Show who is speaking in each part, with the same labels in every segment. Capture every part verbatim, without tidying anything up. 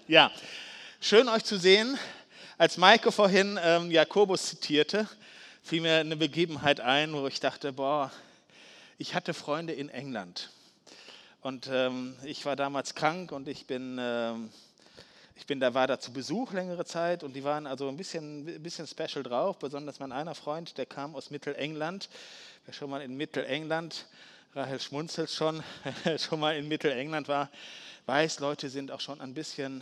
Speaker 1: Ja, schön euch zu sehen. Als Maike vorhin ähm, Jakobus zitierte, fiel mir eine Begebenheit ein, wo ich dachte, boah, ich hatte Freunde in England. Und ähm, ich war damals krank und ich bin, ähm, ich bin da, war da zu Besuch längere Zeit und die waren also ein bisschen, ein bisschen special drauf, besonders mein einer Freund, der kam aus Mittelengland. Wer schon mal in Mittelengland, Rahel schmunzelt schon, wer schon mal in Mittelengland war, weiß, Leute sind auch schon ein bisschen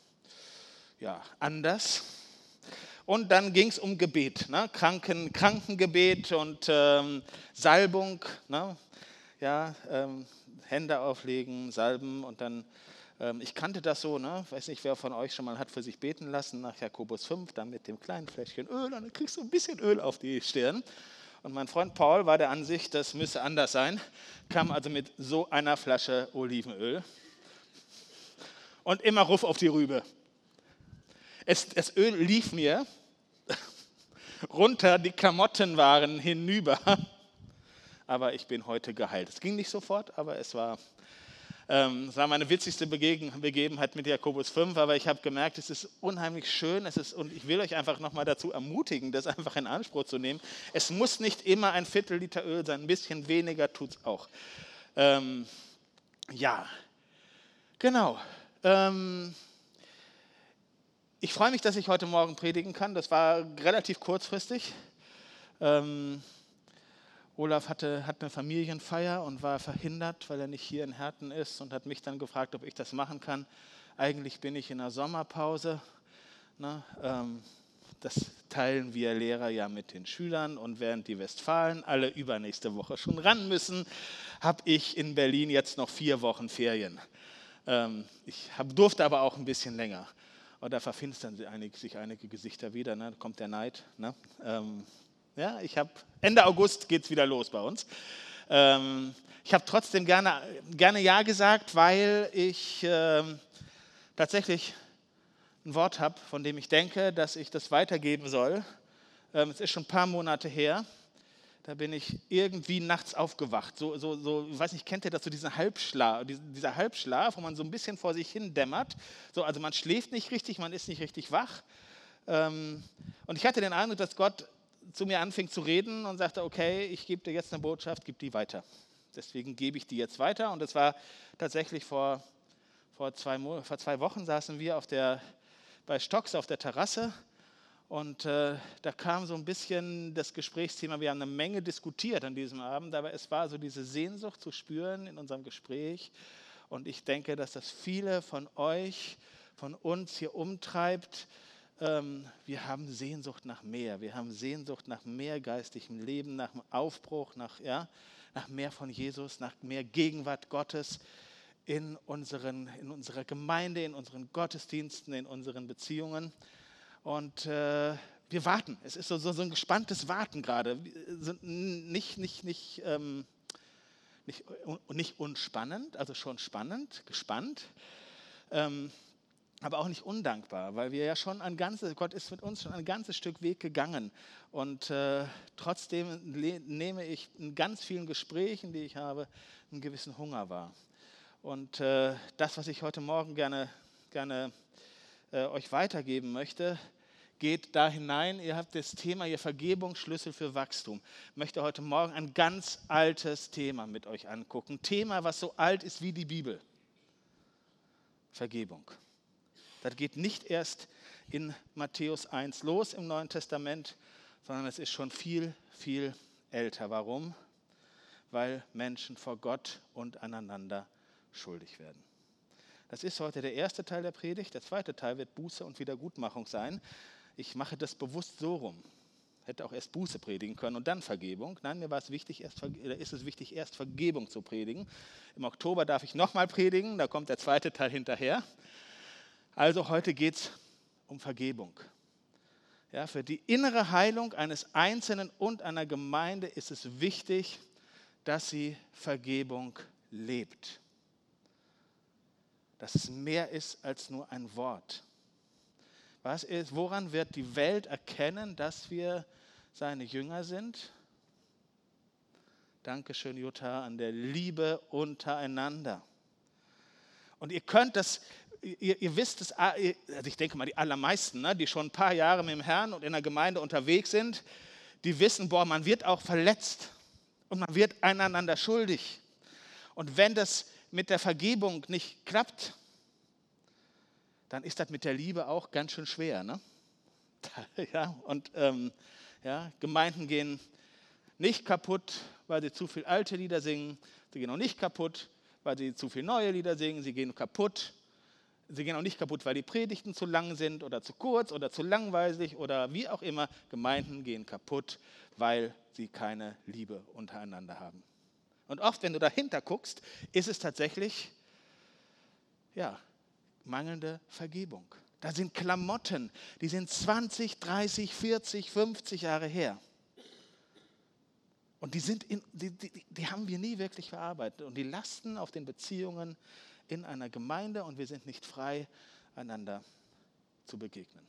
Speaker 1: ja, anders. Und dann ging es um Gebet, ne? Kranken, Krankengebet und ähm, Salbung, ne? Ja, ähm, Hände auflegen, salben und dann, ähm, ich kannte das so, ne? Weiß nicht, wer von euch schon mal hat für sich beten lassen nach Jakobus fünf, dann mit dem kleinen Fläschchen Öl und dann kriegst du ein bisschen Öl auf die Stirn. Und mein Freund Paul war der Ansicht, das müsse anders sein, kam also mit so einer Flasche Olivenöl und immer Ruf auf die Rübe. Es, das Öl lief mir runter, die Klamotten waren hinüber, aber ich bin heute geheilt. Es ging nicht sofort, aber es war, ähm, es war meine witzigste Begegen, Begebenheit mit Jakobus fünf, aber ich habe gemerkt, es ist unheimlich schön, es ist, und ich will euch einfach nochmal dazu ermutigen, das einfach in Anspruch zu nehmen. Es muss nicht immer ein Viertel Liter Öl sein, ein bisschen weniger tut es auch. Ähm, ja, genau. Ähm, Ich freue mich, dass ich heute Morgen predigen kann. Das war relativ kurzfristig. Ähm, Olaf hatte, hat eine Familienfeier und war verhindert, weil er nicht hier in Herten ist und hat mich dann gefragt, ob ich das machen kann. Eigentlich bin ich in der Sommerpause. Ne? Ähm, das teilen wir Lehrer ja mit den Schülern und während die Westfalen alle übernächste Woche schon ran müssen, habe ich in Berlin jetzt noch vier Wochen Ferien. Ähm, ich hab, durfte aber auch ein bisschen länger. Und da verfinstern sich einige, sich einige Gesichter wieder, ne? Da kommt der Neid. Ne? Ähm, ja, ich habe Ende August geht es wieder los bei uns. Ähm, ich habe trotzdem gerne, gerne Ja gesagt, weil ich ähm, tatsächlich ein Wort habe, von dem ich denke, dass ich das weitergeben soll. Ähm, es ist schon ein paar Monate her. Da bin ich irgendwie nachts aufgewacht. So, so, so, ich weiß nicht, kennt ihr das, so diesen Halbschlaf, dieser Halbschlaf, wo man so ein bisschen vor sich hin dämmert. So, also man schläft nicht richtig, man ist nicht richtig wach. Ähm, und ich hatte den Eindruck, dass Gott zu mir anfing zu reden und sagte, okay, ich gebe dir jetzt eine Botschaft, gib die weiter. Deswegen gebe ich die jetzt weiter. Und das war tatsächlich vor, vor, zwei, vor zwei Wochen saßen wir auf der, bei Stocks auf der Terrasse. Und äh, da kam so ein bisschen das Gesprächsthema, wir haben eine Menge diskutiert an diesem Abend, aber es war so diese Sehnsucht zu spüren in unserem Gespräch. Und ich denke, dass das viele von euch, von uns hier umtreibt. Ähm, wir haben Sehnsucht nach mehr, wir haben Sehnsucht nach mehr geistigem Leben, nach Aufbruch, nach, ja, nach mehr von Jesus, nach mehr Gegenwart Gottes in, unseren, in unserer Gemeinde, in unseren Gottesdiensten, in unseren Beziehungen. Und äh, wir warten. Es ist so, so, so ein gespanntes Warten gerade. Nicht, nicht, nicht, ähm, nicht, nicht unspannend, also schon spannend, gespannt, ähm, aber auch nicht undankbar, weil wir ja schon ein ganzes, Gott ist mit uns schon ein ganzes Stück Weg gegangen. Und äh, trotzdem le- nehme ich in ganz vielen Gesprächen, die ich habe, einen gewissen Hunger wahr. Und äh, das, was ich heute Morgen gerne, gerne äh, euch weitergeben möchte, geht da hinein. Ihr habt das Thema, ihr Vergebungsschlüssel für Wachstum. Ich möchte heute Morgen ein ganz altes Thema mit euch angucken. Ein Thema, was so alt ist wie die Bibel. Vergebung. Das geht nicht erst in Matthäus eins los im Neuen Testament, sondern es ist schon viel, viel älter. Warum? Weil Menschen vor Gott und aneinander schuldig werden. Das ist heute der erste Teil der Predigt. Der zweite Teil wird Buße und Wiedergutmachung sein. Ich mache das bewusst so rum. Hätte auch erst Buße predigen können und dann Vergebung. Nein, mir war es wichtig, erst, ist es wichtig, erst Vergebung zu predigen. Im Oktober darf ich nochmal predigen, da kommt der zweite Teil hinterher. Also heute geht es um Vergebung. Ja, für die innere Heilung eines Einzelnen und einer Gemeinde ist es wichtig, dass sie Vergebung lebt. Dass es mehr ist als nur ein Wort. Was ist, woran wird die Welt erkennen, dass wir seine Jünger sind? Dankeschön, Jutta, an der Liebe untereinander. Und ihr könnt das, ihr, ihr wisst es, also ich denke mal die allermeisten, ne, die schon ein paar Jahre mit dem Herrn und in der Gemeinde unterwegs sind, die wissen, boah, man wird auch verletzt und man wird einander schuldig. Und wenn das mit der Vergebung nicht klappt, dann ist das mit der Liebe auch ganz schön schwer. Ne? Ja, und ähm, ja, Gemeinden gehen nicht kaputt, weil sie zu viel alte Lieder singen. Sie gehen auch nicht kaputt, weil sie zu viel neue Lieder singen. Sie gehen kaputt. Sie gehen auch nicht kaputt, weil die Predigten zu lang sind oder zu kurz oder zu langweilig oder wie auch immer. Gemeinden gehen kaputt, weil sie keine Liebe untereinander haben. Und oft, wenn du dahinter guckst, ist es tatsächlich, ja, mangelnde Vergebung. Da sind Klamotten, die sind zwanzig, dreißig, vierzig, fünfzig Jahre her. Und die, sind in, die, die, die haben wir nie wirklich verarbeitet. Und die lasten auf den Beziehungen in einer Gemeinde und wir sind nicht frei, einander zu begegnen.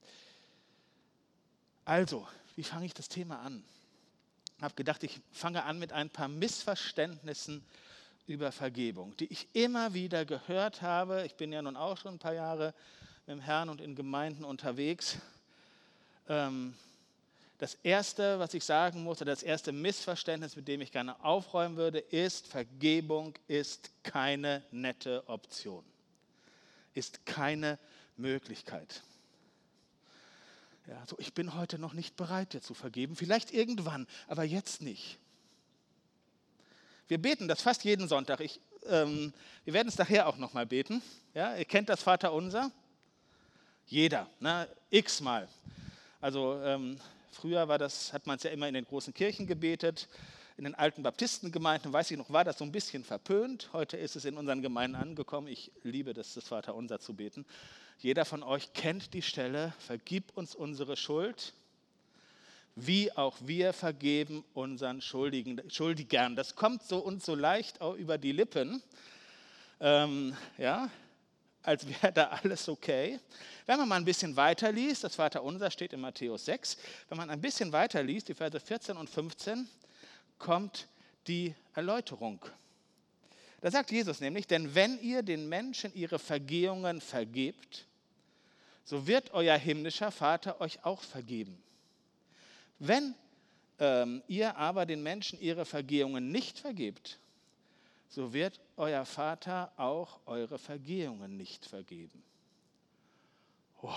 Speaker 1: Also, wie fange ich das Thema an? Ich habe gedacht, ich fange an mit ein paar Missverständnissen über Vergebung, die ich immer wieder gehört habe. Ich bin ja nun auch schon ein paar Jahre mit dem Herrn und in Gemeinden unterwegs. Ähm, Das Erste, was ich sagen muss, oder das erste Missverständnis, mit dem ich gerne aufräumen würde, ist, Vergebung ist keine nette Option, ist keine Möglichkeit. Ja, so, ich bin heute noch nicht bereit, dir zu vergeben, vielleicht irgendwann, aber jetzt nicht. Wir beten das fast jeden Sonntag. Ich, ähm, wir werden es nachher auch nochmal beten. Ja, ihr kennt das Vaterunser? Jeder, ne? X-mal. Also ähm, früher war das, hat man es ja immer in den großen Kirchen gebetet. In den alten Baptistengemeinden, weiß ich noch, war das so ein bisschen verpönt. Heute ist es in unseren Gemeinden angekommen. Ich liebe das, das Vaterunser zu beten. Jeder von euch kennt die Stelle, vergib uns unsere Schuld, wie auch wir vergeben unseren Schuldigen, Schuldigern. Das kommt so und so leicht auch über die Lippen, ähm, ja, als wäre da alles okay. Wenn man mal ein bisschen weiter liest, das Vaterunser steht in Matthäus sechs, wenn man ein bisschen weiter liest, die Verse vierzehn und fünfzehn, kommt die Erläuterung. Da sagt Jesus nämlich, denn wenn ihr den Menschen ihre Vergehungen vergebt, so wird euer himmlischer Vater euch auch vergeben. Wenn ähm, ihr aber den Menschen ihre Vergehungen nicht vergebt, so wird euer Vater auch eure Vergehungen nicht vergeben. Oh.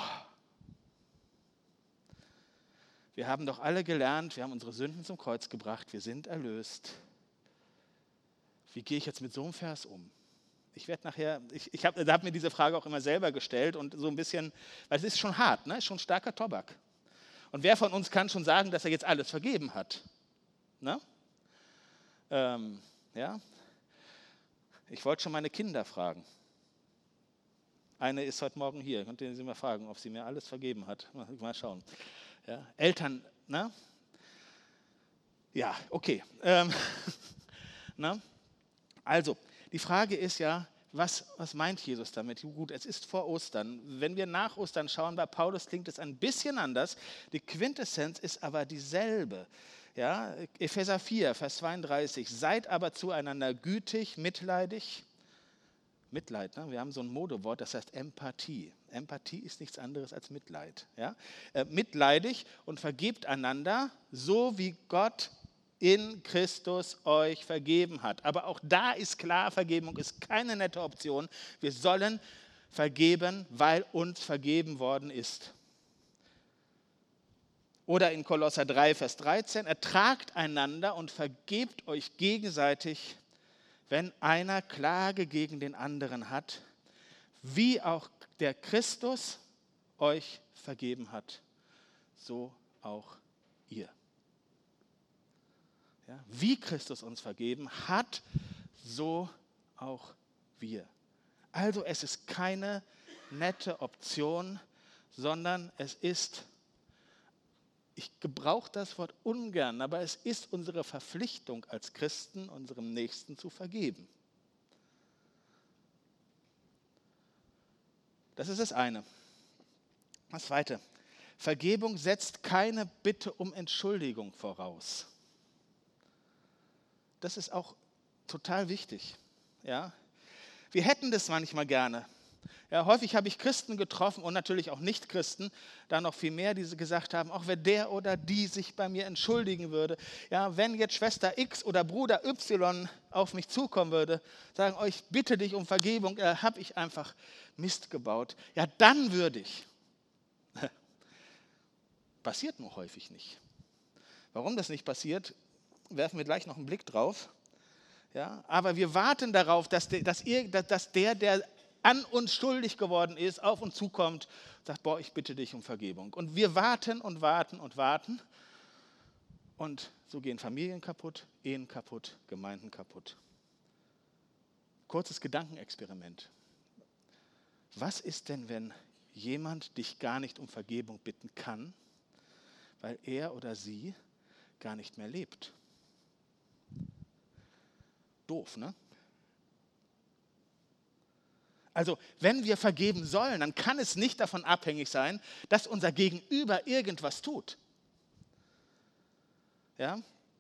Speaker 1: Wir haben doch alle gelernt, wir haben unsere Sünden zum Kreuz gebracht, wir sind erlöst. Wie gehe ich jetzt mit so einem Vers um? Ich werde nachher, ich, ich habe hab mir diese Frage auch immer selber gestellt und so ein bisschen, weil es ist schon hart, ne? Ist schon starker Tobak. Und wer von uns kann schon sagen, dass er jetzt alles vergeben hat? Ne? Ähm, ja. Ich wollte schon meine Kinder fragen. Eine ist heute Morgen hier. Könnt ihr sie mal fragen, ob sie mir alles vergeben hat? Mal schauen. Ja. Eltern, ne? Ja, okay. Ähm, ne? Also, die Frage ist ja, was, was meint Jesus damit? Gut, es ist vor Ostern. Wenn wir nach Ostern schauen, bei Paulus klingt es ein bisschen anders. Die Quintessenz ist aber dieselbe. Ja, Epheser vier, Vers zweiunddreißig. Seid aber zueinander gütig, mitleidig. Mitleid, ne? Wir haben so ein Modewort, das heißt Empathie. Empathie ist nichts anderes als Mitleid. Ja? Äh, mitleidig und vergebt einander, so wie Gott in Christus euch vergeben hat. Aber auch da ist klar, Vergebung ist keine nette Option. Wir sollen vergeben, weil uns vergeben worden ist. Oder in Kolosser drei, Vers dreizehn, ertragt einander und vergebt euch gegenseitig, wenn einer Klage gegen den anderen hat, wie auch der Christus euch vergeben hat, so auch ihr. Ja, wie Christus uns vergeben hat, so auch wir. Also es ist keine nette Option, sondern es ist, ich gebrauche das Wort ungern, aber es ist unsere Verpflichtung als Christen, unserem Nächsten zu vergeben. Das ist das eine. Das zweite, Vergebung setzt keine Bitte um Entschuldigung voraus. Das ist auch total wichtig. Ja? Wir hätten das manchmal gerne. Ja, häufig habe ich Christen getroffen und natürlich auch Nicht-Christen, da noch viel mehr, die gesagt haben, auch wenn der oder die sich bei mir entschuldigen würde, ja, wenn jetzt Schwester X oder Bruder Y auf mich zukommen würde, sagen, oh, ich bitte dich um Vergebung, äh, habe ich einfach Mist gebaut, ja, dann würde ich. Passiert nur häufig nicht. Warum das nicht passiert, werfen wir gleich noch einen Blick drauf. Ja, aber wir warten darauf, dass der, dass, ihr, dass der, der an uns schuldig geworden ist, auf uns zukommt und sagt, boah, ich bitte dich um Vergebung. Und wir warten und warten und warten. Und so gehen Familien kaputt, Ehen kaputt, Gemeinden kaputt. Kurzes Gedankenexperiment. Was ist denn, wenn jemand dich gar nicht um Vergebung bitten kann, weil er oder sie gar nicht mehr lebt? Doof, ne? Also, wenn wir vergeben sollen, dann kann es nicht davon abhängig sein, dass unser Gegenüber irgendwas tut. Ja?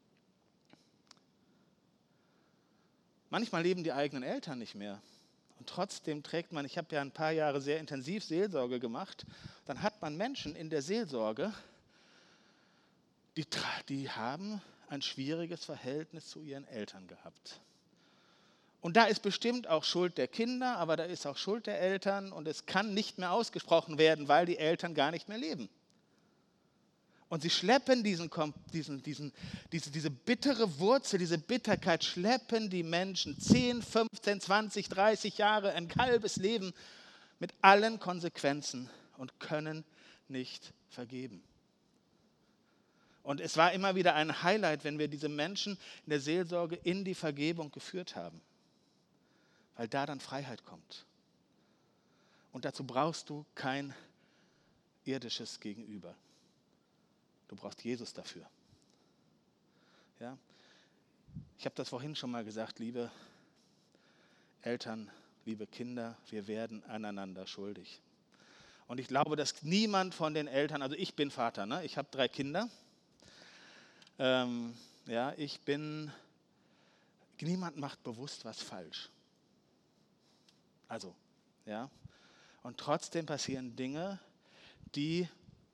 Speaker 1: Manchmal leben die eigenen Eltern nicht mehr. Und trotzdem trägt man, ich habe ja ein paar Jahre sehr intensiv Seelsorge gemacht, dann hat man Menschen in der Seelsorge, die, die haben ein schwieriges Verhältnis zu ihren Eltern gehabt. Und da ist bestimmt auch Schuld der Kinder, aber da ist auch Schuld der Eltern und es kann nicht mehr ausgesprochen werden, weil die Eltern gar nicht mehr leben. Und sie schleppen diesen, diesen, diesen, diese, diese bittere Wurzel, diese Bitterkeit, schleppen die Menschen zehn, fünfzehn, zwanzig, dreißig Jahre, ein halbes Leben mit allen Konsequenzen und können nicht vergeben. Und es war immer wieder ein Highlight, wenn wir diese Menschen in der Seelsorge in die Vergebung geführt haben. Weil da dann Freiheit kommt. Und dazu brauchst du kein irdisches Gegenüber. Du brauchst Jesus dafür. Ja? Ich habe das vorhin schon mal gesagt, liebe Eltern, liebe Kinder, wir werden aneinander schuldig. Und ich glaube, dass niemand von den Eltern, also ich bin Vater, ne? Ich habe drei Kinder. Ähm, ja, ich bin, niemand macht bewusst was falsch. Also, ja, und trotzdem passieren Dinge, die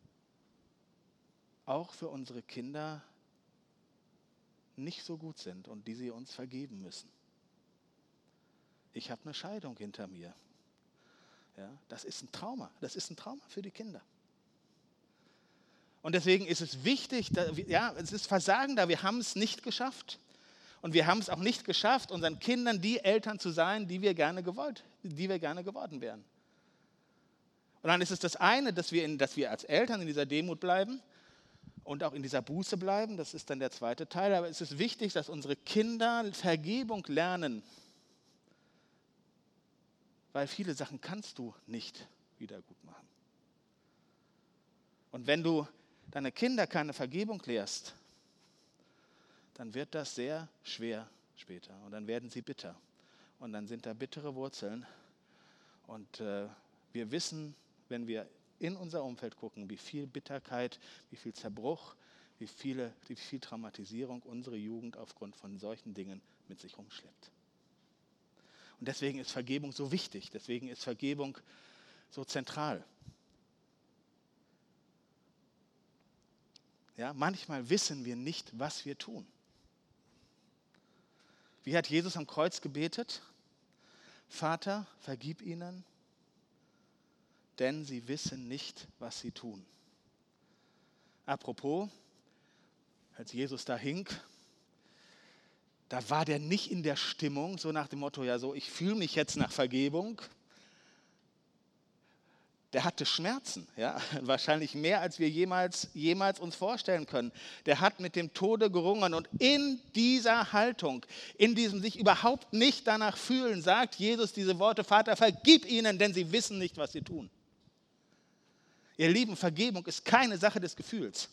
Speaker 1: auch für unsere Kinder nicht so gut sind und die sie uns vergeben müssen. Ich habe eine Scheidung hinter mir. Ja, das ist ein Trauma, das ist ein Trauma für die Kinder. Und deswegen ist es wichtig, da, ja, es ist Versagen da, wir haben es nicht geschafft. Und wir haben es auch nicht geschafft, unseren Kindern die Eltern zu sein, die wir gerne gewollt, die wir gerne geworden wären. Und dann ist es das eine, dass wir, in, dass wir als Eltern in dieser Demut bleiben und auch in dieser Buße bleiben. Das ist dann der zweite Teil. Aber es ist wichtig, dass unsere Kinder Vergebung lernen. Weil viele Sachen kannst du nicht wieder gut machen. Und wenn du deine Kinder keine Vergebung lehrst, dann wird das sehr schwer später und dann werden sie bitter. Und dann sind da bittere Wurzeln. Und äh, wir wissen, wenn wir in unser Umfeld gucken, wie viel Bitterkeit, wie viel Zerbruch, wie, viele, wie viel Traumatisierung unsere Jugend aufgrund von solchen Dingen mit sich rumschleppt. Und deswegen ist Vergebung so wichtig, deswegen ist Vergebung so zentral. Ja, manchmal wissen wir nicht, was wir tun. Wie hat Jesus am Kreuz gebetet? Vater, vergib ihnen, denn sie wissen nicht, was sie tun. Apropos, als Jesus da hing, da war der nicht in der Stimmung, so nach dem Motto, ja so, ich fühle mich jetzt nach Vergebung. Der hatte Schmerzen, ja, wahrscheinlich mehr, als wir jemals, jemals uns vorstellen können. Der hat mit dem Tode gerungen und in dieser Haltung, in diesem sich überhaupt nicht danach fühlen, sagt Jesus diese Worte, Vater, vergib ihnen, denn sie wissen nicht, was sie tun. Ihr Lieben, Vergebung ist keine Sache des Gefühls.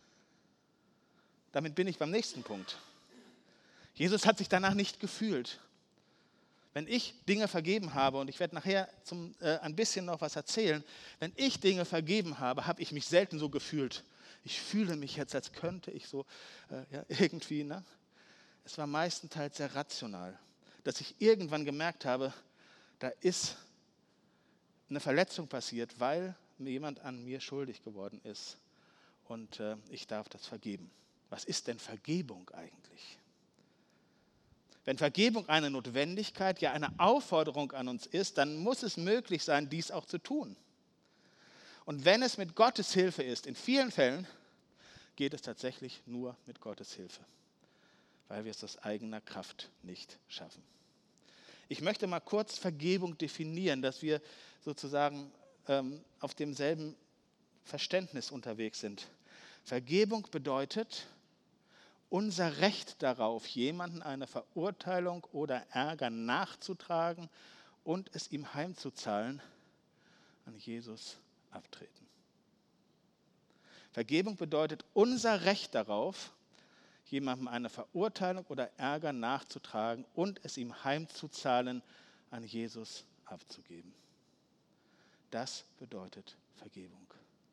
Speaker 1: Damit bin ich beim nächsten Punkt. Jesus hat sich danach nicht gefühlt. Wenn ich Dinge vergeben habe, und ich werde nachher zum, äh, ein bisschen noch was erzählen, wenn ich Dinge vergeben habe, habe ich mich selten so gefühlt. Ich fühle mich jetzt, als könnte ich so äh, ja, irgendwie. Ne? Es war meistenteils sehr rational, dass ich irgendwann gemerkt habe, da ist eine Verletzung passiert, weil mir jemand an mir schuldig geworden ist und äh, ich darf das vergeben. Was ist denn Vergebung eigentlich? Wenn Vergebung eine Notwendigkeit, ja eine Aufforderung an uns ist, dann muss es möglich sein, dies auch zu tun. Und wenn es mit Gottes Hilfe ist, in vielen Fällen geht es tatsächlich nur mit Gottes Hilfe, weil wir es aus eigener Kraft nicht schaffen. Ich möchte mal kurz Vergebung definieren, dass wir sozusagen ähm, auf demselben Verständnis unterwegs sind. Vergebung bedeutet, unser Recht darauf, jemanden eine Verurteilung oder Ärger nachzutragen und es ihm heimzuzahlen, an Jesus abtreten. Vergebung bedeutet, unser Recht darauf, jemandem eine Verurteilung oder Ärger nachzutragen und es ihm heimzuzahlen, an Jesus abzugeben. Das bedeutet Vergebung.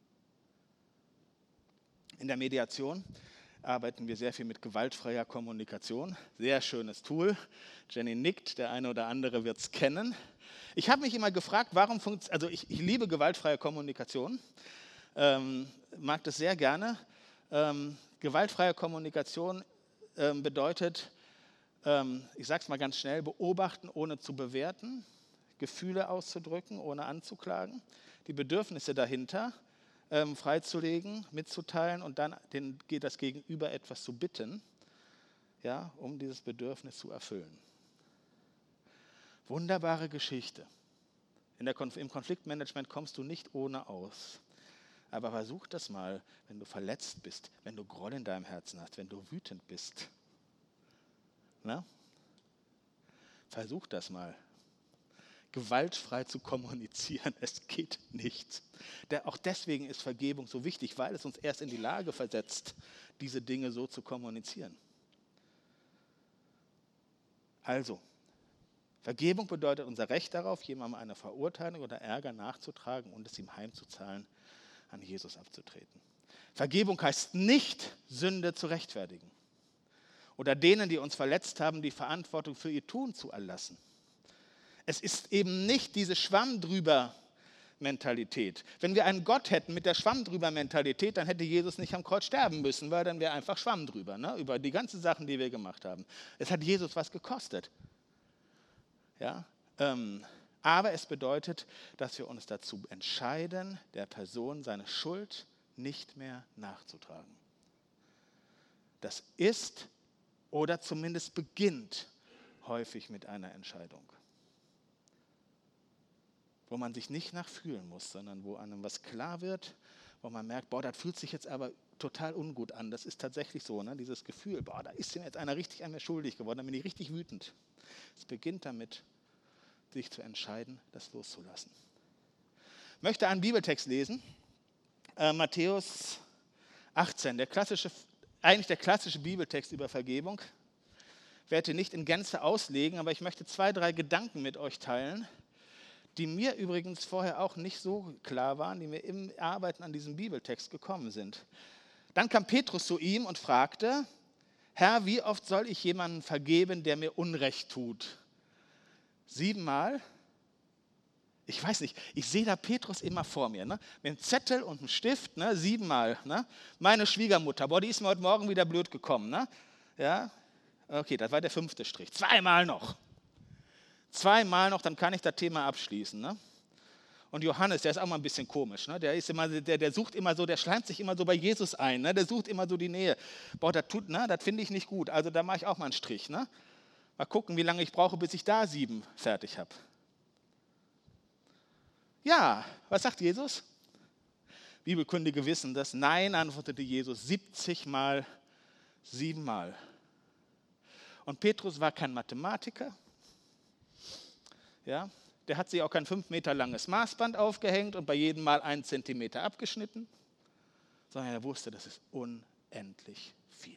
Speaker 1: In der Mediation arbeiten wir sehr viel mit gewaltfreier Kommunikation. Sehr schönes Tool. Jenny nickt, der eine oder andere wird es kennen. Ich habe mich immer gefragt, warum funktioniert, also ich, ich liebe gewaltfreie Kommunikation, ähm, mag das sehr gerne. Ähm, gewaltfreie Kommunikation ähm, bedeutet, ähm, ich sage es mal ganz schnell, beobachten ohne zu bewerten, Gefühle auszudrücken ohne anzuklagen, die Bedürfnisse dahinter ähm, freizulegen, mitzuteilen und dann den, das Gegenüber etwas zu bitten, ja, um dieses Bedürfnis zu erfüllen. Wunderbare Geschichte. In der Konf- Im Konfliktmanagement kommst du nicht ohne aus. Aber versuch das mal, wenn du verletzt bist, wenn du Groll in deinem Herzen hast, wenn du wütend bist. Na? Versuch das mal. Gewaltfrei zu kommunizieren, es geht nicht. Der, auch deswegen ist Vergebung so wichtig, weil es uns erst in die Lage versetzt, diese Dinge so zu kommunizieren. Also, Vergebung bedeutet unser Recht darauf, jemandem eine Verurteilung oder Ärger nachzutragen und es ihm heimzuzahlen, an Jesus abzutreten. Vergebung heißt nicht, Sünde zu rechtfertigen oder denen, die uns verletzt haben, die Verantwortung für ihr Tun zu erlassen. Es ist eben nicht diese Schwamm-drüber-Mentalität. Wenn wir einen Gott hätten mit der Schwamm-drüber-Mentalität, dann hätte Jesus nicht am Kreuz sterben müssen, weil dann wäre einfach Schwamm drüber, ne? Über die ganzen Sachen, die wir gemacht haben. Es hat Jesus was gekostet. Ja? Ähm, aber es bedeutet, dass wir uns dazu entscheiden, der Person seine Schuld nicht mehr nachzutragen. Das ist oder zumindest beginnt häufig mit einer Entscheidung, wo man sich nicht nachfühlen muss, sondern wo einem was klar wird, wo man merkt, boah, das fühlt sich jetzt aber total ungut an. Das ist tatsächlich so, ne? Dieses Gefühl, boah, da ist mir jetzt einer richtig an mir schuldig geworden, da bin ich richtig wütend. Es beginnt damit, sich zu entscheiden, das loszulassen. Ich möchte einen Bibeltext lesen, äh, Matthäus achtzehn, der klassische, eigentlich der klassische Bibeltext über Vergebung. Ich werde ihn nicht in Gänze auslegen, aber ich möchte zwei, drei Gedanken mit euch teilen, die mir übrigens vorher auch nicht so klar waren, die mir im Arbeiten an diesem Bibeltext gekommen sind. Dann kam Petrus zu ihm und fragte, Herr, wie oft soll ich jemanden vergeben, der mir Unrecht tut? Siebenmal? Ich weiß nicht, ich sehe da Petrus immer vor mir, ne? Mit einem Zettel und einem Stift, ne? Siebenmal. Ne? Meine Schwiegermutter, boah, die ist mir heute Morgen wieder blöd gekommen. Ne? Ja? Okay, das war der fünfte Strich. Zweimal noch. Zweimal noch, dann kann ich das Thema abschließen. Ne? Und Johannes, der ist auch mal ein bisschen komisch. Ne? Der, ist immer, der, der sucht immer so, der schleimt sich immer so bei Jesus ein. Ne? Der sucht immer so die Nähe. Boah, das tut, ne? Das finde ich nicht gut. Also da mache ich auch mal einen Strich. Ne? Mal gucken, wie lange ich brauche, bis ich da sieben fertig habe. Ja, was sagt Jesus? Bibelkundige wissen das. Nein, antwortete Jesus, siebzig Mal, siebenmal. Und Petrus war kein Mathematiker. Ja, der hat sich auch kein fünf Meter langes Maßband aufgehängt und bei jedem Mal einen Zentimeter abgeschnitten, sondern er wusste, das ist unendlich viel.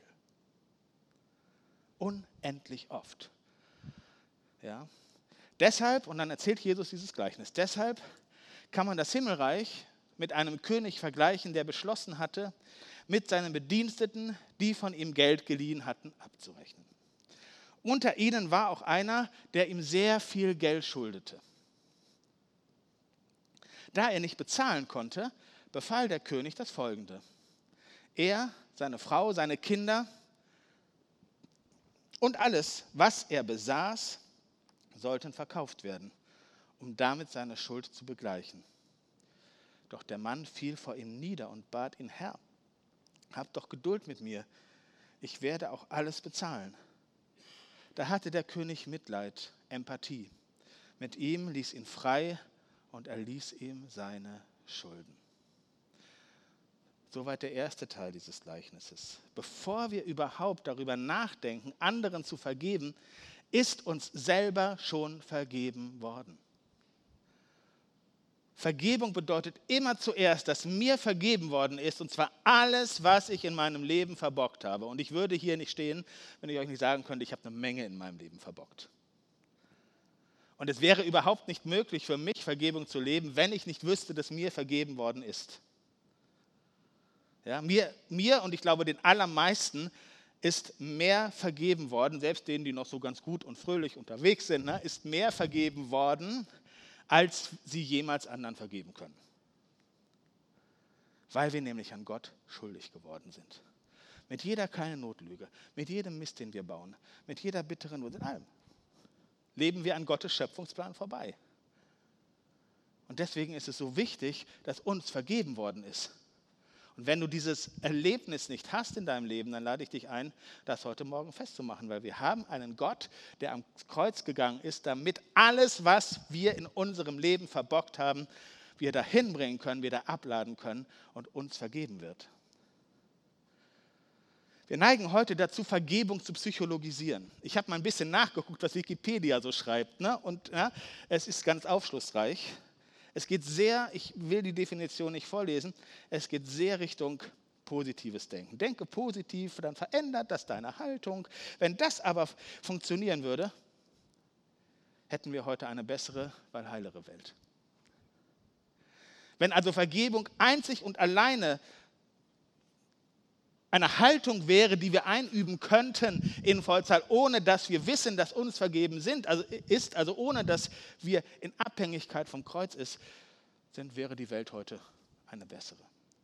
Speaker 1: Unendlich oft. Ja. Deshalb, und dann erzählt Jesus dieses Gleichnis, deshalb kann man das Himmelreich mit einem König vergleichen, der beschlossen hatte, mit seinen Bediensteten, die von ihm Geld geliehen hatten, abzurechnen. Unter ihnen war auch einer, der ihm sehr viel Geld schuldete. Da er nicht bezahlen konnte, befahl der König das Folgende. Er, seine Frau, seine Kinder und alles, was er besaß, sollten verkauft werden, um damit seine Schuld zu begleichen. Doch der Mann fiel vor ihm nieder und bat ihn: Herr, hab doch Geduld mit mir, ich werde auch alles bezahlen. Da hatte der König Mitleid, Empathie. Mit ihm, ließ ihn frei und erließ ihm seine Schulden. Soweit der erste Teil dieses Gleichnisses. Bevor wir überhaupt darüber nachdenken, anderen zu vergeben, ist uns selber schon vergeben worden. Vergebung bedeutet immer zuerst, dass mir vergeben worden ist, und zwar alles, was ich in meinem Leben verbockt habe. Und ich würde hier nicht stehen, wenn ich euch nicht sagen könnte, ich habe eine Menge in meinem Leben verbockt. Und es wäre überhaupt nicht möglich für mich, Vergebung zu leben, wenn ich nicht wüsste, dass mir vergeben worden ist. Ja, mir, mir und ich glaube den allermeisten ist mehr vergeben worden, selbst denen, die noch so ganz gut und fröhlich unterwegs sind, ne, ist mehr vergeben worden, als sie jemals anderen vergeben können. Weil wir nämlich an Gott schuldig geworden sind. Mit jeder kleinen Notlüge, mit jedem Mist, den wir bauen, mit jeder bitteren Not, in allem, leben wir an Gottes Schöpfungsplan vorbei. Und deswegen ist es so wichtig, dass uns vergeben worden ist. Und wenn du dieses Erlebnis nicht hast in deinem Leben, dann lade ich dich ein, das heute Morgen festzumachen, weil wir haben einen Gott, der am Kreuz gegangen ist, damit alles, was wir in unserem Leben verbockt haben, wir dahin bringen können, wir da abladen können und uns vergeben wird. Wir neigen heute dazu, Vergebung zu psychologisieren. Ich habe mal ein bisschen nachgeguckt, was Wikipedia so schreibt, ne? Und ja, es ist ganz aufschlussreich. Es geht sehr, ich will die Definition nicht vorlesen, es geht sehr Richtung positives Denken. Denke positiv, dann verändert das deine Haltung. Wenn das aber funktionieren würde, hätten wir heute eine bessere, weil heilere Welt. Wenn also Vergebung einzig und alleine eine Haltung wäre, die wir einüben könnten in Vollzahl, ohne dass wir wissen, dass uns vergeben sind, also ist, also ohne dass wir in Abhängigkeit vom Kreuz ist, sind, wäre die Welt heute eine bessere.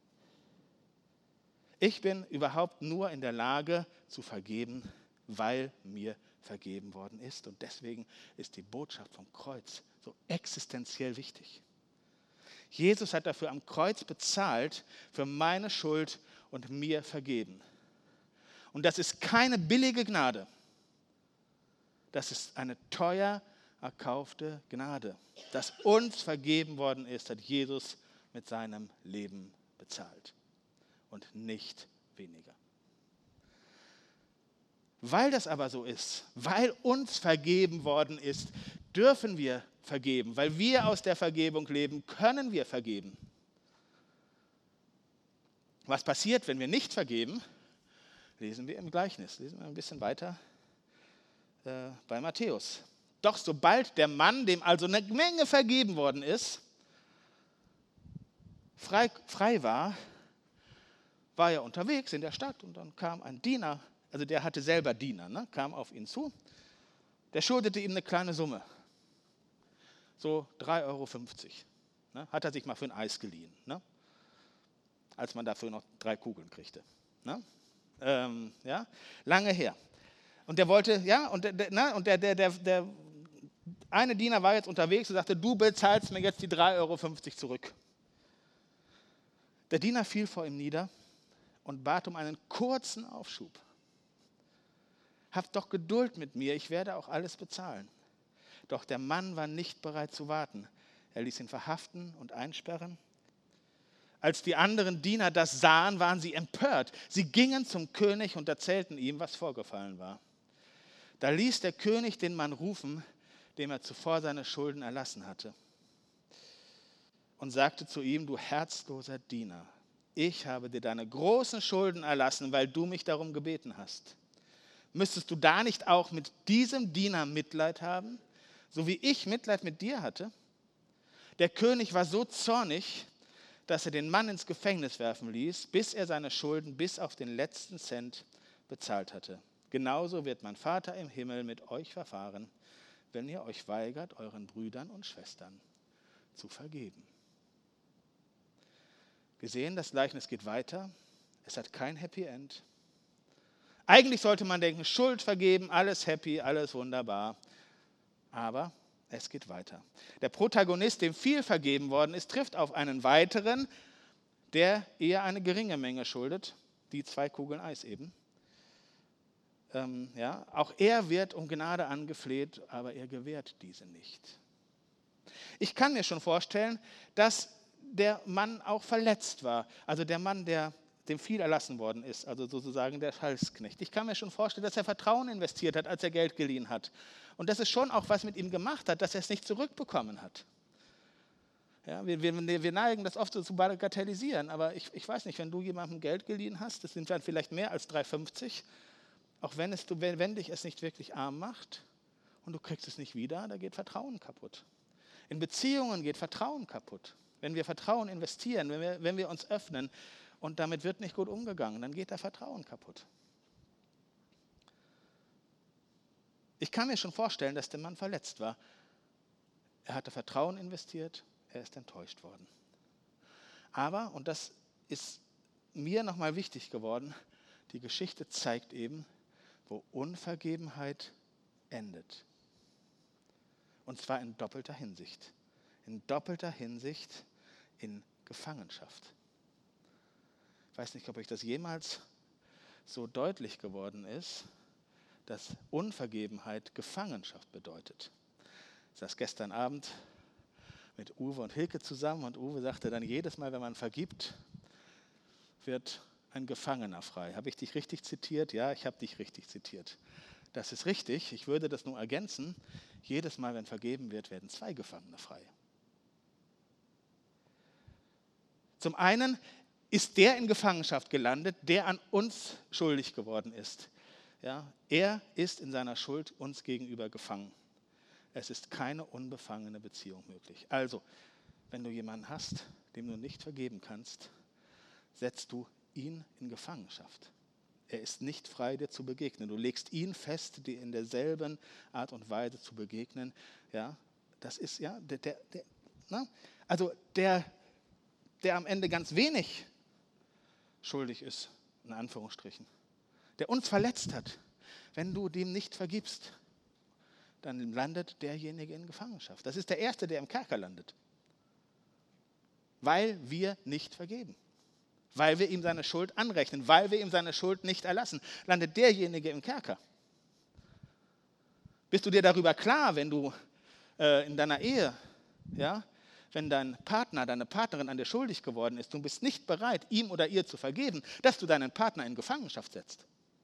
Speaker 1: Ich bin überhaupt nur in der Lage zu vergeben, weil mir vergeben worden ist. Und deswegen ist die Botschaft vom Kreuz so existenziell wichtig. Jesus hat dafür am Kreuz bezahlt, für meine Schuld und mir vergeben. Und das ist keine billige Gnade. Das ist eine teuer erkaufte Gnade. Dass uns vergeben worden ist, hat Jesus mit seinem Leben bezahlt. Und nicht weniger. Weil das aber so ist, weil uns vergeben worden ist, dürfen wir vergeben. Weil wir aus der Vergebung leben, können wir vergeben. Was passiert, wenn wir nicht vergeben? Lesen wir im Gleichnis. Lesen wir ein bisschen weiter äh, bei Matthäus. Doch sobald der Mann, dem also eine Menge vergeben worden ist, frei, frei war, war er unterwegs in der Stadt und dann kam ein Diener, also der hatte selber Diener, ne, kam auf ihn zu, der schuldete ihm eine kleine Summe, so drei Euro fünfzig, ne, hat er sich mal für ein Eis geliehen, ne, als man dafür noch drei Kugeln kriegte. Ne, ähm, ja, lange her. Und der wollte, ja, und der, der, ne, und der, der, der, der eine Diener war jetzt unterwegs und sagte, du bezahlst mir jetzt die drei Euro fünfzig zurück. Der Diener fiel vor ihm nieder und bat um einen kurzen Aufschub. Habt doch Geduld mit mir, ich werde auch alles bezahlen. Doch der Mann war nicht bereit zu warten. Er ließ ihn verhaften und einsperren. Als die anderen Diener das sahen, waren sie empört. Sie gingen zum König und erzählten ihm, was vorgefallen war. Da ließ der König den Mann rufen, dem er zuvor seine Schulden erlassen hatte, und sagte zu ihm, du herzloser Diener, ich habe dir deine großen Schulden erlassen, weil du mich darum gebeten hast. Müsstest du da nicht auch mit diesem Diener Mitleid haben, so wie ich Mitleid mit dir hatte? Der König war so zornig, dass er den Mann ins Gefängnis werfen ließ, bis er seine Schulden bis auf den letzten Cent bezahlt hatte. Genauso wird mein Vater im Himmel mit euch verfahren, wenn ihr euch weigert, euren Brüdern und Schwestern zu vergeben. gesehen, das Gleichnis geht weiter. Es hat kein Happy End. Eigentlich sollte man denken, Schuld vergeben, alles happy, alles wunderbar. Aber es geht weiter. Der Protagonist, dem viel vergeben worden ist, trifft auf einen weiteren, der eher eine geringe Menge schuldet, die zwei Kugeln Eis eben. Ähm, ja, auch er wird um Gnade angefleht, aber er gewährt diese nicht. Ich kann mir schon vorstellen, dass der Mann auch verletzt war. Also der Mann, der dem viel erlassen worden ist, also sozusagen der Schalksknecht. Ich kann mir schon vorstellen, dass er Vertrauen investiert hat, als er Geld geliehen hat. Und dass es schon auch was mit ihm gemacht hat, dass er es nicht zurückbekommen hat. Ja, wir, wir, wir neigen das oft so zu bagatellisieren, aber ich, ich weiß nicht, wenn du jemandem Geld geliehen hast, das sind dann vielleicht mehr als drei fünfzig, auch wenn, es, wenn, wenn dich es nicht wirklich arm macht und du kriegst es nicht wieder, da geht Vertrauen kaputt. In Beziehungen geht Vertrauen kaputt. Wenn wir Vertrauen investieren, wenn wir, wenn wir uns öffnen und damit wird nicht gut umgegangen, dann geht da Vertrauen kaputt. Ich kann mir schon vorstellen, dass der Mann verletzt war. Er hatte Vertrauen investiert, er ist enttäuscht worden. Aber, und das ist mir nochmal wichtig geworden, die Geschichte zeigt eben, wo Unvergebenheit endet. Und zwar in doppelter Hinsicht. In doppelter Hinsicht in Gefangenschaft. Ich weiß nicht, ob euch das jemals so deutlich geworden ist, dass Unvergebenheit Gefangenschaft bedeutet. Ich saß gestern Abend mit Uwe und Hilke zusammen und Uwe sagte dann, jedes Mal, wenn man vergibt, wird ein Gefangener frei. Habe ich dich richtig zitiert? Ja, ich habe dich richtig zitiert. Das ist richtig. Ich würde das nur ergänzen. Jedes Mal, wenn vergeben wird, werden zwei Gefangene frei. Zum einen ist der in Gefangenschaft gelandet, der an uns schuldig geworden ist. Ja, er ist in seiner Schuld uns gegenüber gefangen. Es ist keine unbefangene Beziehung möglich. Also, wenn du jemanden hast, dem du nicht vergeben kannst, setzt du ihn in Gefangenschaft. Er ist nicht frei, dir zu begegnen. Du legst ihn fest, dir in derselben Art und Weise zu begegnen. Ja, das ist ja der, der, der na? also der, der am Ende ganz wenig schuldig ist, in Anführungsstrichen, der uns verletzt hat. Wenn du dem nicht vergibst, dann landet derjenige in Gefangenschaft. Das ist der Erste, der im Kerker landet. Weil wir nicht vergeben. Weil wir ihm seine Schuld anrechnen. Weil wir ihm seine Schuld nicht erlassen. Landet derjenige im Kerker. Bist du dir darüber klar, wenn du äh, in deiner Ehe, ja, wenn dein Partner, deine Partnerin an dir schuldig geworden ist, du bist nicht bereit, ihm oder ihr zu vergeben, dass du deinen Partner in Gefangenschaft setzt?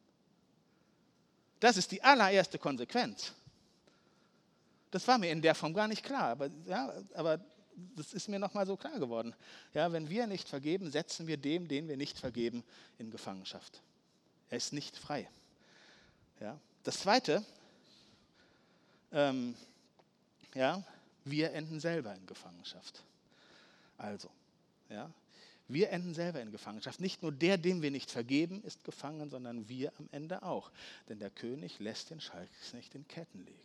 Speaker 1: Das ist die allererste Konsequenz. Das war mir in der Form gar nicht klar, aber, ja, aber das ist mir nochmal so klar geworden. Ja, wenn wir nicht vergeben, setzen wir dem, den wir nicht vergeben, in Gefangenschaft. Er ist nicht frei. Ja. Das Zweite, ähm, ja, wir enden selber in Gefangenschaft. Also, ja, wir enden selber in Gefangenschaft. Nicht nur der, dem wir nicht vergeben, ist gefangen, sondern wir am Ende auch. Denn der König lässt den Schalksknecht in Ketten legen.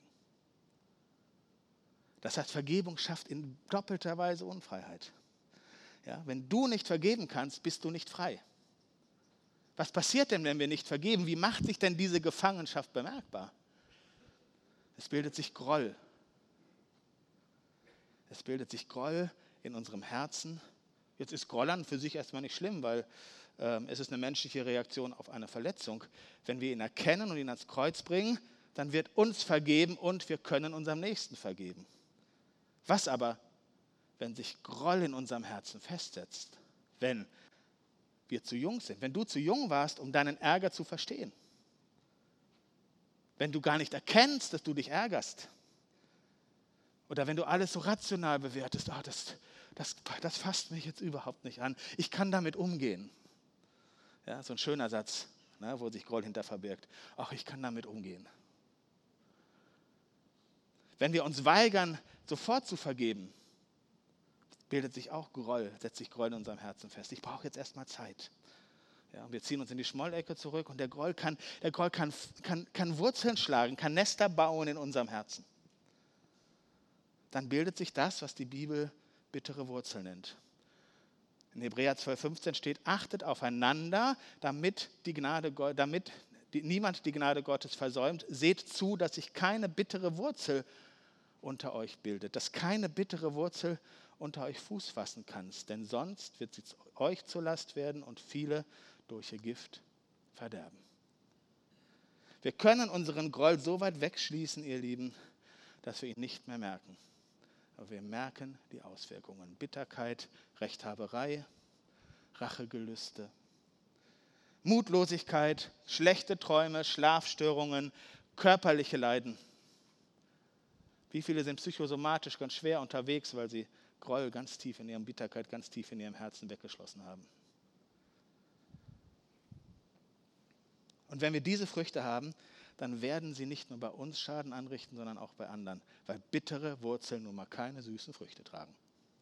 Speaker 1: Das heißt, Vergebung schafft in doppelter Weise Unfreiheit. Ja, wenn du nicht vergeben kannst, bist du nicht frei. Was passiert denn, wenn wir nicht vergeben? Wie macht sich denn diese Gefangenschaft bemerkbar? Es bildet sich Groll. Es bildet sich Groll in unserem Herzen. Jetzt ist Groll an für sich erstmal nicht schlimm, weil ähm, es ist eine menschliche Reaktion auf eine Verletzung. Wenn wir ihn erkennen und ihn ans Kreuz bringen, dann wird uns vergeben und wir können unserem Nächsten vergeben. Was aber, wenn sich Groll in unserem Herzen festsetzt? Wenn wir zu jung sind, wenn du zu jung warst, um deinen Ärger zu verstehen. Wenn du gar nicht erkennst, dass du dich ärgerst. Oder wenn du alles so rational bewertest, oh, das, das, das fasst mich jetzt überhaupt nicht an. Ich kann damit umgehen. Ja, so ein schöner Satz, ne, wo sich Groll hinter verbirgt. Ach, ich kann damit umgehen. Wenn wir uns weigern, sofort zu vergeben, bildet sich auch Groll, setzt sich Groll in unserem Herzen fest. Ich brauche jetzt erstmal Zeit. Ja, wir ziehen uns in die Schmollecke zurück und der Groll, kann, der Groll kann, kann, kann Wurzeln schlagen, kann Nester bauen in unserem Herzen. Dann bildet sich das, was die Bibel bittere Wurzel nennt. In Hebräer zwölf, fünfzehn steht, achtet aufeinander, damit, die Gnade, damit die, niemand die Gnade Gottes versäumt. Seht zu, dass sich keine bittere Wurzel unter euch bildet, dass keine bittere Wurzel unter euch Fuß fassen kann, denn sonst wird sie euch zur Last werden und viele durch ihr Gift verderben. Wir können unseren Groll so weit wegschließen, ihr Lieben, dass wir ihn nicht mehr merken. Aber wir merken die Auswirkungen. Bitterkeit, Rechthaberei, Rachegelüste, Mutlosigkeit, schlechte Träume, Schlafstörungen, körperliche Leiden. Wie viele sind psychosomatisch ganz schwer unterwegs, weil sie Groll ganz tief in ihrem Bitterkeit, ganz tief in ihrem Herzen weggeschlossen haben. Und wenn wir diese Früchte haben, dann werden sie nicht nur bei uns Schaden anrichten, sondern auch bei anderen, weil bittere Wurzeln nun mal keine süßen Früchte tragen.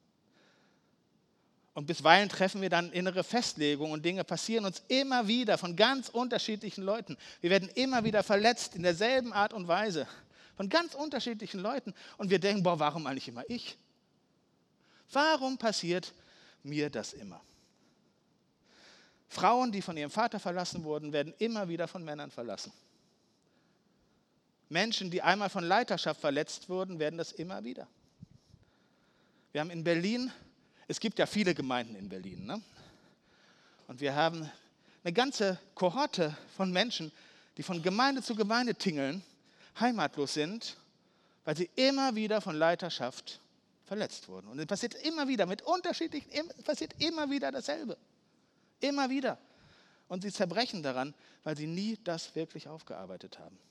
Speaker 1: Und bisweilen treffen wir dann innere Festlegungen und Dinge passieren uns immer wieder von ganz unterschiedlichen Leuten. Wir werden immer wieder verletzt in derselben Art und Weise von ganz unterschiedlichen Leuten. Und wir denken, boah, warum eigentlich immer ich? Warum passiert mir das immer? Frauen, die von ihrem Vater verlassen wurden, werden immer wieder von Männern verlassen. Menschen, die einmal von Leiterschaft verletzt wurden, werden das immer wieder. Wir haben in Berlin, es gibt ja viele Gemeinden in Berlin, ne? Und wir haben eine ganze Kohorte von Menschen, die von Gemeinde zu Gemeinde tingeln, heimatlos sind, weil sie immer wieder von Leiterschaft verletzt wurden. Und es passiert immer wieder, mit unterschiedlichen, es passiert immer wieder dasselbe. Immer wieder. Und sie zerbrechen daran, weil sie nie das wirklich aufgearbeitet haben.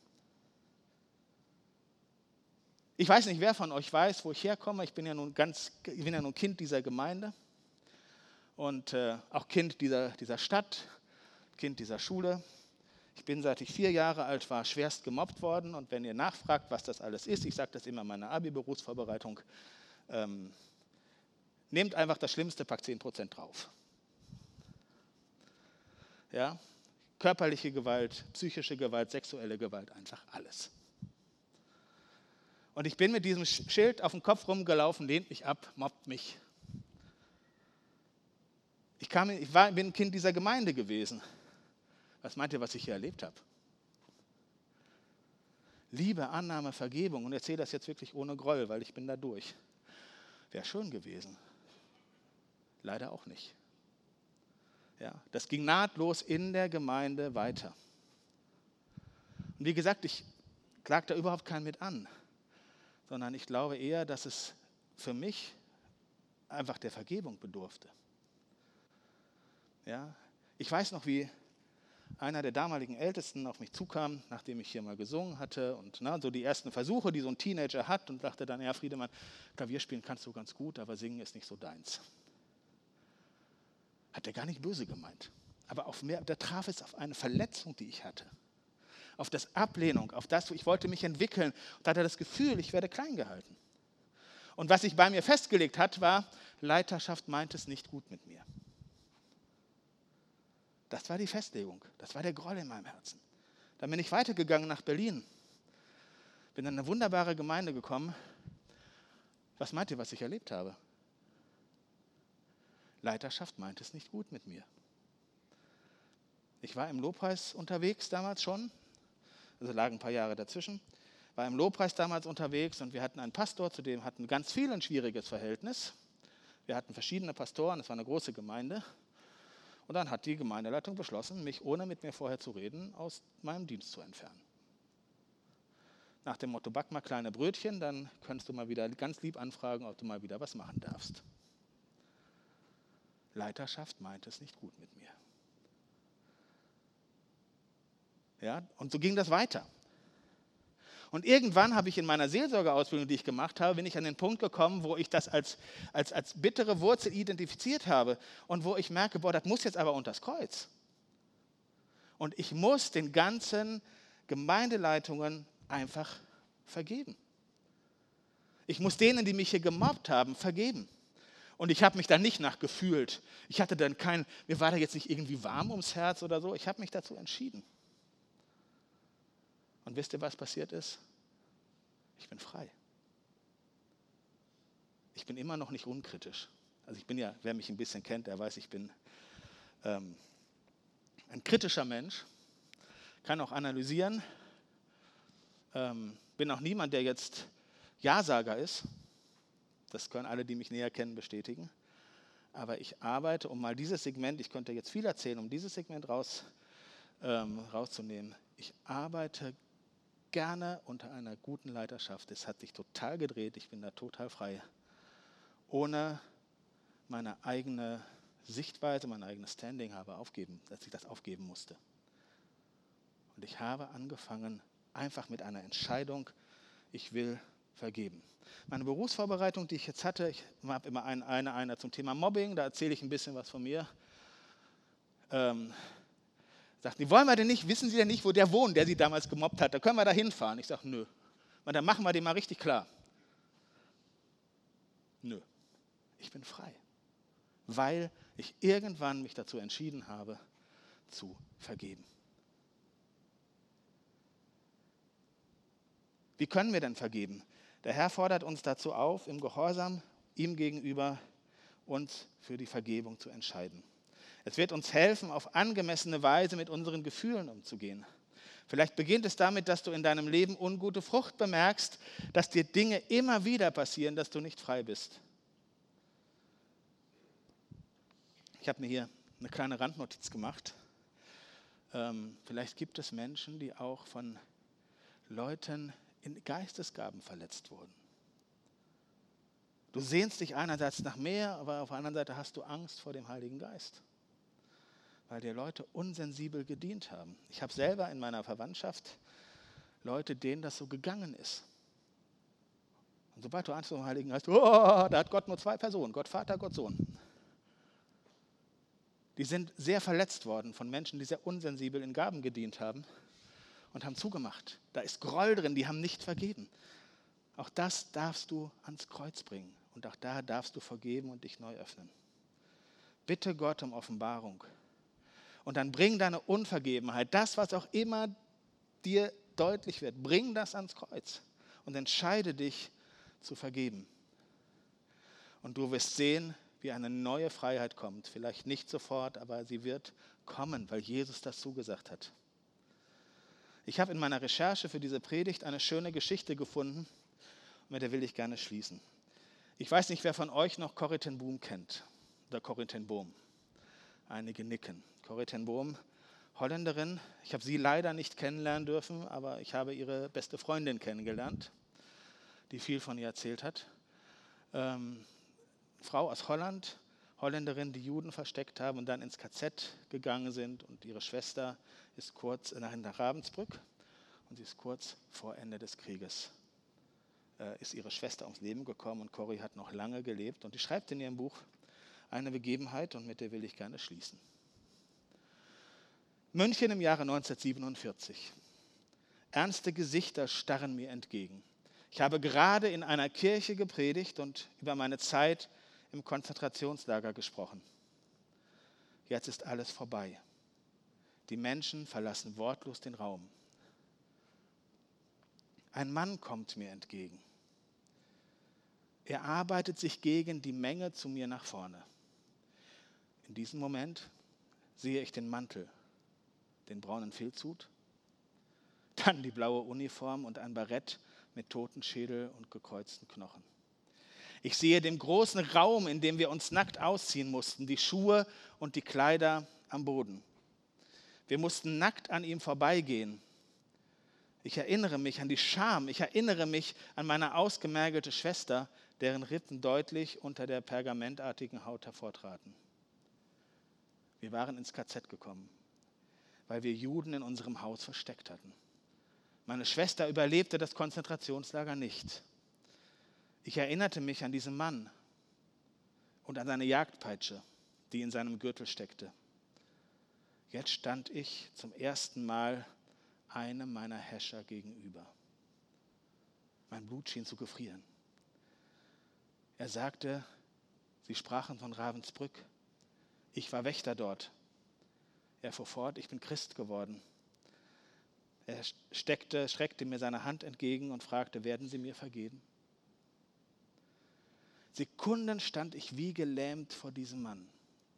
Speaker 1: Ich weiß nicht, wer von euch weiß, wo ich herkomme. Ich bin ja nun, ganz, ich bin ja nun Kind dieser Gemeinde und äh, auch Kind dieser, dieser Stadt, Kind dieser Schule. Ich bin, seit ich vier Jahre alt war, schwerst gemobbt worden. Und wenn ihr nachfragt, was das alles ist, ich sage das immer in meiner Abi-Berufsvorbereitung, ähm, nehmt einfach das Schlimmste, packt zehn Prozent drauf. Ja? Körperliche Gewalt, psychische Gewalt, sexuelle Gewalt, einfach alles. Und ich bin mit diesem Schild auf dem Kopf rumgelaufen, lehnt mich ab, mobbt mich. Ich, kam, ich war, bin ein Kind dieser Gemeinde gewesen. Was meint ihr, was ich hier erlebt habe? Liebe, Annahme, Vergebung. Und ich erzähle das jetzt wirklich ohne Groll, weil ich bin da durch. Wäre schön gewesen. Leider auch nicht. Ja, das ging nahtlos in der Gemeinde weiter. Und wie gesagt, ich klage da überhaupt keinen mit an, sondern ich glaube eher, dass es für mich einfach der Vergebung bedurfte. Ja, ich weiß noch, wie einer der damaligen Ältesten auf mich zukam, nachdem ich hier mal gesungen hatte und na, so die ersten Versuche, die so ein Teenager hat, und dachte dann, ja Friedemann, Klavier spielen kannst du ganz gut, aber singen ist nicht so deins. Hat er gar nicht böse gemeint, aber auf mehr, da traf es auf eine Verletzung, die ich hatte, auf das Ablehnung, auf das, wo ich wollte mich entwickeln, und da hatte er das Gefühl, ich werde klein gehalten. Und was sich bei mir festgelegt hat, war, Leiterschaft meint es nicht gut mit mir. Das war die Festlegung, das war der Groll in meinem Herzen. Dann bin ich weitergegangen nach Berlin, bin in eine wunderbare Gemeinde gekommen. Was meint ihr, was ich erlebt habe? Leiterschaft meint es nicht gut mit mir. Ich war im Lobpreis unterwegs damals schon, also lagen ein paar Jahre dazwischen, war im Lobpreis damals unterwegs und wir hatten einen Pastor, zu dem hatten ganz viele ein schwieriges Verhältnis. Wir hatten verschiedene Pastoren, es war eine große Gemeinde. Und dann hat die Gemeindeleitung beschlossen, mich, ohne mit mir vorher zu reden, aus meinem Dienst zu entfernen. Nach dem Motto, back mal kleine Brötchen, dann kannst du mal wieder ganz lieb anfragen, ob du mal wieder was machen darfst. Leiterschaft meint es nicht gut mit mir. Ja, und so ging das weiter. Und irgendwann habe ich in meiner Seelsorgeausbildung, die ich gemacht habe, bin ich an den Punkt gekommen, wo ich das als, als, als bittere Wurzel identifiziert habe und wo ich merke, boah, das muss jetzt aber unters Kreuz. Und ich muss den ganzen Gemeindeleitungen einfach vergeben. Ich muss denen, die mich hier gemobbt haben, vergeben. Und ich habe mich da nicht nachgefühlt. Ich hatte dann kein, mir war da jetzt nicht irgendwie warm ums Herz oder so. Ich habe mich dazu entschieden. Und wisst ihr, was passiert ist? Ich bin frei. Ich bin immer noch nicht unkritisch, Also ich bin ja, wer mich ein bisschen kennt, der weiß, ich bin ähm, ein kritischer Mensch, kann auch analysieren, ähm, bin auch niemand, der jetzt Ja-Sager ist. Das können alle, die mich näher kennen, bestätigen. Aber ich arbeite, um mal dieses Segment, ich könnte jetzt viel erzählen, um dieses Segment raus, ähm, rauszunehmen. Ich arbeite gerne unter einer guten Leiterschaft. Es hat sich total gedreht, ich bin da total frei. Ohne meine eigene Sichtweise, mein eigenes Standing habe aufgeben, dass ich das aufgeben musste. Und ich habe angefangen, einfach mit einer Entscheidung, ich will vergeben. Meine Berufsvorbereitung, die ich jetzt hatte, ich habe immer eine, eine, eine zum Thema Mobbing, da erzähle ich ein bisschen was von mir. Ähm, sagt, die wollen wir denn nicht, wissen Sie denn nicht, wo der wohnt, der Sie damals gemobbt hat, da können wir da hinfahren. Ich sage, nö. Und dann machen wir den mal richtig klar. Nö, ich bin frei. Weil ich irgendwann mich dazu entschieden habe, zu vergeben. Wie können wir denn vergeben? Der Herr fordert uns dazu auf, im Gehorsam ihm gegenüber uns für die Vergebung zu entscheiden. Es wird uns helfen, auf angemessene Weise mit unseren Gefühlen umzugehen. Vielleicht beginnt es damit, dass du in deinem Leben ungute Frucht bemerkst, dass dir Dinge immer wieder passieren, dass du nicht frei bist. Ich habe mir hier eine kleine Randnotiz gemacht. Ähm, vielleicht gibt es Menschen, die auch von Leuten in Geistesgaben verletzt wurden. Du sehnst dich einerseits nach mehr, aber auf der anderen Seite hast du Angst vor dem Heiligen Geist, weil dir Leute unsensibel gedient haben. Ich habe selber in meiner Verwandtschaft Leute, denen das so gegangen ist. Und sobald du Angst vor dem Heiligen Geist, oh, da hat Gott nur zwei Personen, Gott Vater, Gott Sohn. Die sind sehr verletzt worden von Menschen, die sehr unsensibel in Gaben gedient haben und haben zugemacht. Da ist Groll drin, die haben nicht vergeben. Auch das darfst du ans Kreuz bringen und auch da darfst du vergeben und dich neu öffnen. Bitte Gott um Offenbarung. Und dann bring deine Unvergebenheit, das, was auch immer dir deutlich wird, bring das ans Kreuz und entscheide dich zu vergeben. Und du wirst sehen, wie eine neue Freiheit kommt. Vielleicht nicht sofort, aber sie wird kommen, weil Jesus das zugesagt hat. Ich habe in meiner Recherche für diese Predigt eine schöne Geschichte gefunden, mit der will ich gerne schließen. Ich weiß nicht, wer von euch noch Corrie ten Boom kennt oder Corrie ten Boom. Einige nicken. Corrie ten Boom, Holländerin. Ich habe sie leider nicht kennenlernen dürfen, aber ich habe ihre beste Freundin kennengelernt, die viel von ihr erzählt hat. Ähm, Frau aus Holland, Holländerin, die Juden versteckt haben und dann ins K Z gegangen sind. Und ihre Schwester ist kurz nach, nach Ravensbrück und sie ist kurz vor Ende des Krieges. Äh, ist ihre Schwester ums Leben gekommen und Corrie hat noch lange gelebt. Und die schreibt in ihrem Buch eine Begebenheit und mit der will ich gerne schließen. München im Jahre neunzehnhundertsiebenundvierzig. Ernste Gesichter starren mir entgegen. Ich habe gerade in einer Kirche gepredigt und über meine Zeit im Konzentrationslager gesprochen. Jetzt ist alles vorbei. Die Menschen verlassen wortlos den Raum. Ein Mann kommt mir entgegen. Er arbeitet sich gegen die Menge zu mir nach vorne. In diesem Moment sehe ich den Mantel, den braunen Filzhut, dann die blaue Uniform und ein Barett mit Totenschädel und gekreuzten Knochen. Ich sehe den großen Raum, in dem wir uns nackt ausziehen mussten, die Schuhe und die Kleider am Boden. Wir mussten nackt an ihm vorbeigehen. Ich erinnere mich an die Scham, ich erinnere mich an meine ausgemergelte Schwester, deren Rippen deutlich unter der pergamentartigen Haut hervortraten. Wir waren ins K Z gekommen, weil wir Juden in unserem Haus versteckt hatten. Meine Schwester überlebte das Konzentrationslager nicht. Ich erinnerte mich an diesen Mann und an seine Jagdpeitsche, die in seinem Gürtel steckte. Jetzt stand ich zum ersten Mal einem meiner Häscher gegenüber. Mein Blut schien zu gefrieren. Er sagte, sie sprachen von Ravensbrück. Ich war Wächter dort. Er fuhr fort, ich bin Christ geworden. Er steckte, streckte mir seine Hand entgegen und fragte, werden Sie mir vergeben? Sekunden stand ich wie gelähmt vor diesem Mann.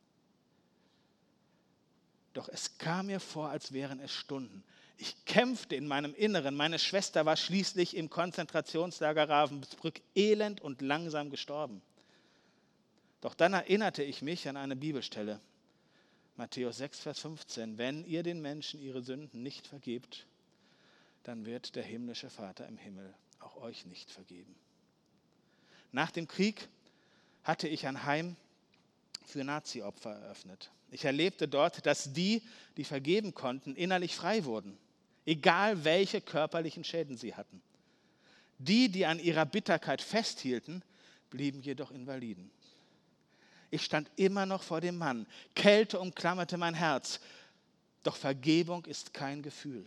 Speaker 1: Doch es kam mir vor, als wären es Stunden. Ich kämpfte in meinem Inneren. Meine Schwester war schließlich im Konzentrationslager Ravensbrück elend und langsam gestorben. Doch dann erinnerte ich mich an eine Bibelstelle. Matthäus sechs, Vers fünfzehn. Wenn ihr den Menschen ihre Sünden nicht vergebt, dann wird der himmlische Vater im Himmel auch euch nicht vergeben. Nach dem Krieg hatte ich ein Heim für Nazi-Opfer eröffnet. Ich erlebte dort, dass die, die vergeben konnten, innerlich frei wurden, egal welche körperlichen Schäden sie hatten. Die, die an ihrer Bitterkeit festhielten, blieben jedoch Invaliden. Ich stand immer noch vor dem Mann. Kälte umklammerte mein Herz. Doch Vergebung ist kein Gefühl,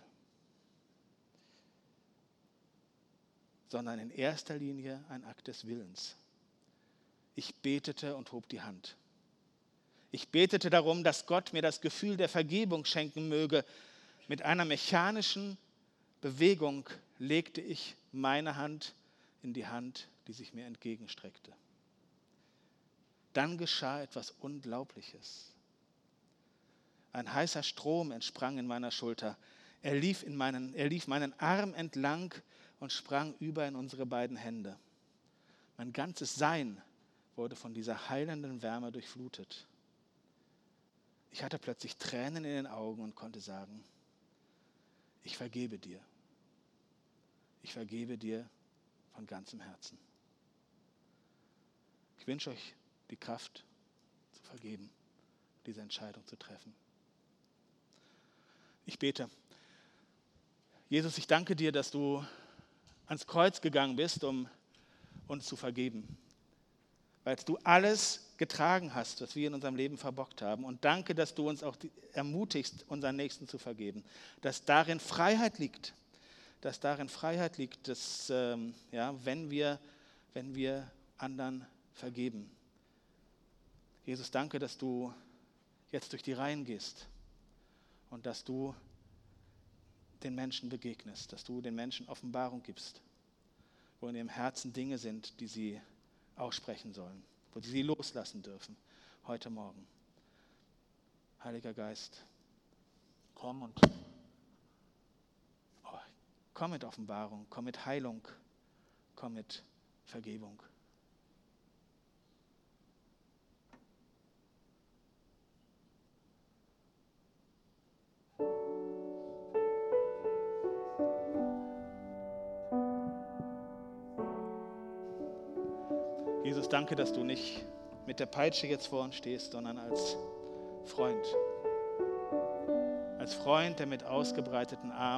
Speaker 1: sondern in erster Linie ein Akt des Willens. Ich betete und hob die Hand. Ich betete darum, dass Gott mir das Gefühl der Vergebung schenken möge. Mit einer mechanischen Bewegung legte ich meine Hand in die Hand, die sich mir entgegenstreckte. Dann geschah etwas Unglaubliches. Ein heißer Strom entsprang in meiner Schulter. Er lief, in meinen, er lief meinen Arm entlang und sprang über in unsere beiden Hände. Mein ganzes Sein wurde von dieser heilenden Wärme durchflutet. Ich hatte plötzlich Tränen in den Augen und konnte sagen, ich vergebe dir. Ich vergebe dir von ganzem Herzen. Ich wünsche euch die Kraft zu vergeben, diese Entscheidung zu treffen. Ich bete. Jesus, ich danke dir, dass du ans Kreuz gegangen bist, um uns zu vergeben. Weil du alles getragen hast, was wir in unserem Leben verbockt haben. Und danke, dass du uns auch ermutigst, unseren Nächsten zu vergeben. Dass darin Freiheit liegt. Dass darin Freiheit liegt, dass, ähm, ja, wenn wir, wenn wir anderen vergeben. Jesus, danke, dass du jetzt durch die Reihen gehst und dass du den Menschen begegnest, dass du den Menschen Offenbarung gibst, wo in ihrem Herzen Dinge sind, die sie aussprechen sollen, wo sie sie loslassen dürfen, heute Morgen. Heiliger Geist, komm und oh, komm mit Offenbarung, komm mit Heilung, komm mit Vergebung. Jesus, danke, dass du nicht mit der Peitsche jetzt vor uns stehst, sondern als Freund. Als Freund, der mit ausgebreiteten Armen